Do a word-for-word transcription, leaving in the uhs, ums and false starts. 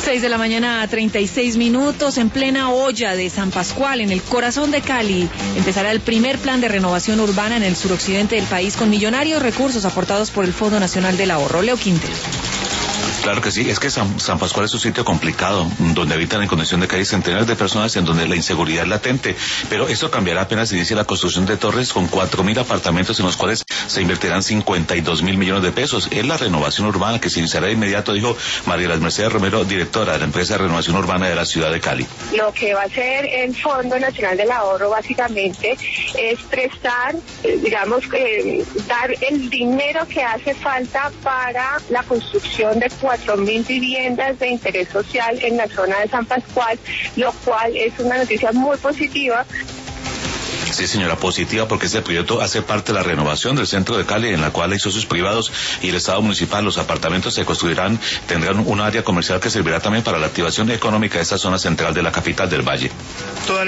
Seis de la mañana a treinta y seis minutos, en plena olla de San Pascual, en el corazón de Cali, empezará el primer plan de renovación urbana en el suroccidente del país con millonarios recursos aportados por el Fondo Nacional del Ahorro. Leo Quintero. Claro que sí, es que San, San Pascual es un sitio complicado, donde habitan en condición de calle centenares de personas, en donde la inseguridad es latente, pero esto cambiará apenas inicie la construcción de torres con cuatro mil apartamentos en los cuales se invertirán cincuenta y dos mil millones de pesos. Es la renovación urbana que se iniciará de inmediato, dijo María Las Mercedes Romero, directora de la empresa de renovación urbana de la ciudad de Cali. Lo que va a hacer el Fondo Nacional del Ahorro básicamente es prestar, digamos, eh, dar el dinero que hace falta para la construcción de cuatro mil viviendas de interés social en la zona de San Pascual, lo cual es una noticia muy positiva. Sí, señora, positiva, porque este proyecto hace parte de la renovación del centro de Cali, en la cual hay socios privados y el Estado municipal. Los apartamentos se construirán, tendrán un área comercial que servirá también para la activación económica de esta zona central de la capital del Valle. Toda